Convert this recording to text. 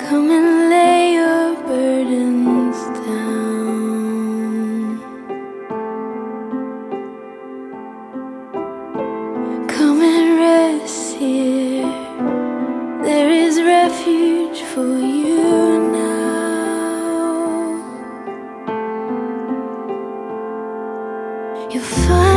Come and lay your burdens down. Come and rest here. There is refuge for you now. You'll find